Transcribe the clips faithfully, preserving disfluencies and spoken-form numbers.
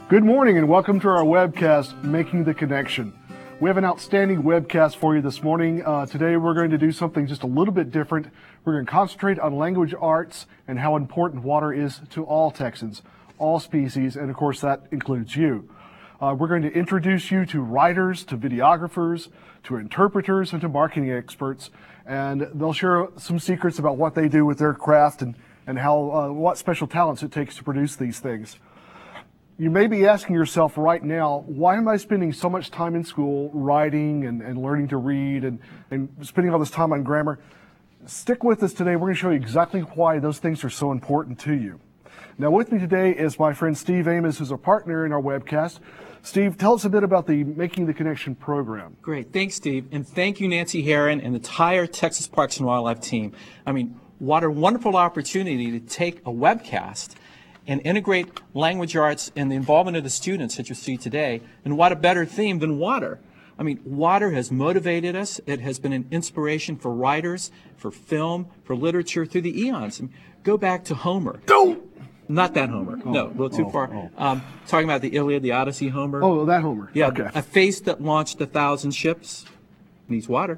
Good morning and welcome to our webcast, Making the Connection. We have an outstanding webcast for you this morning. Uh, today we're going to do something just a little bit different. We're going to concentrate on language arts and how important water is to all Texans, all species, and of course that includes you. Uh, we're going to introduce you to writers, to videographers, to interpreters, and to marketing experts, and they'll share some secrets about what they do with their craft and, and how uh, what special talents it takes to produce these things. You may be asking yourself right now, why am I spending so much time in school writing and, and learning to read and, and spending all this time on grammar? Stick with us today. We're going to show you exactly why those things are so important to you. Now with me today is my friend Steve Amos, who's a partner in our webcast. Steve, tell us a bit about the Making the Connection program. Great. Thanks, Steve. And thank you, Nancy Herron and the entire Texas Parks and Wildlife team. I mean, what a wonderful opportunity to take a webcast and integrate language arts and the involvement of the students that you see today. And what a better theme than water. I mean, water has motivated us. It has been an inspiration for writers, for film, for literature through the eons. I mean, go back to Homer. Don't! Not that Homer. Oh, no, a little too oh, far. Oh. Um, talking about the Iliad, the Odyssey Homer. Oh, that Homer. Yeah, okay. A face that launched a thousand ships needs water.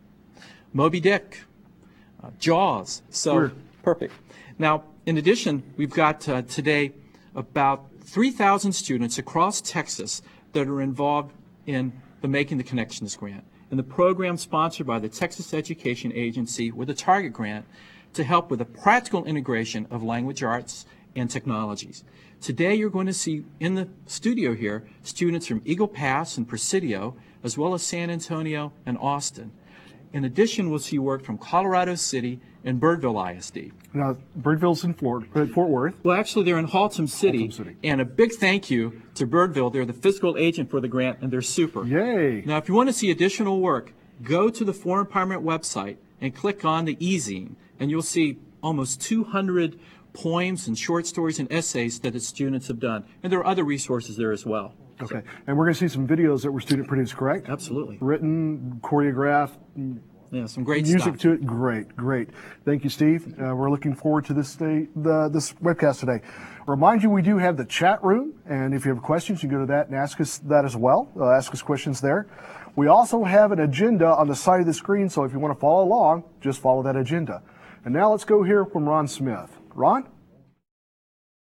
Moby Dick, uh, Jaws. So Sure. Perfect. Now, in addition, we've got uh, today about three thousand students across Texas that are involved in the Making the Connections grant, and the program sponsored by the Texas Education Agency with a Target grant to help with the practical integration of language arts and technologies. Today you're going to see in the studio here students from Eagle Pass and Presidio, as well as San Antonio and Austin. In addition, we'll see work from Colorado City and Birdville I S D. Now, Birdville's in Florida, uh, Fort Worth. Well, actually, they're in Haltom City, Haltom City. And a big thank you to Birdville. They're the fiscal agent for the grant, and they're super. Yay! Now, if you want to see additional work, go to the Foreign Empowerment website and click on the e-zine, and you'll see almost two hundred poems and short stories and essays that the students have done. And there are other resources there as well. Okay, and we're going to see some videos that were student produced, correct? Absolutely. Written, choreographed, Yeah, some great music stuff. to it. Great, great. Thank you, Steve. Uh, we're looking forward to this day, the, this webcast today. Remind you, we do have the chat room, and if you have questions, you can go to that and ask us that as well. Uh, ask us questions there. We also have an agenda on the side of the screen, so if you want to follow along, just follow that agenda. And now let's go hear from Ron Smith. Ron?